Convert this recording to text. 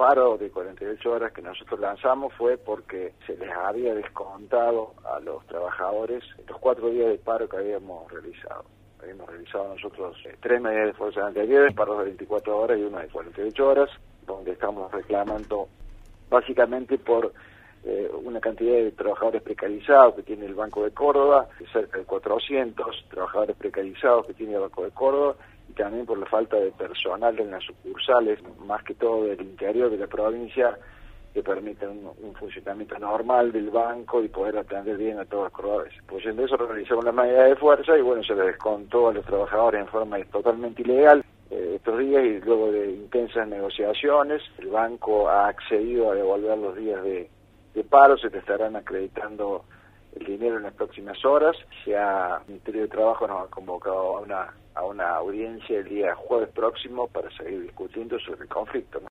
paro de 48 horas que nosotros lanzamos fue porque se les había descontado a los trabajadores los 4 días de paro que habíamos realizado. Habíamos realizado nosotros 3 medidas de fuerza anteriores, paros de 24 horas y uno de 48 horas, donde estamos reclamando básicamente por una cantidad de trabajadores precarizados que tiene el Banco de Córdoba, cerca de 400 trabajadores precarizados que tiene el Banco de Córdoba, y también por la falta de personal en las sucursales, más que todo del interior de la provincia, que permiten un funcionamiento normal del banco y poder atender bien a todos los cordobeses. Pues en eso realizamos la medida de fuerza y bueno, se les descontó a los trabajadores en forma totalmente ilegal estos días, y luego de intensas negociaciones el banco ha accedido a devolver los días de paro. Se te estarán acreditando el dinero en las próximas horas. Ya el Ministerio de Trabajo nos ha convocado a una audiencia el día jueves próximo para seguir discutiendo sobre el conflicto, ¿no?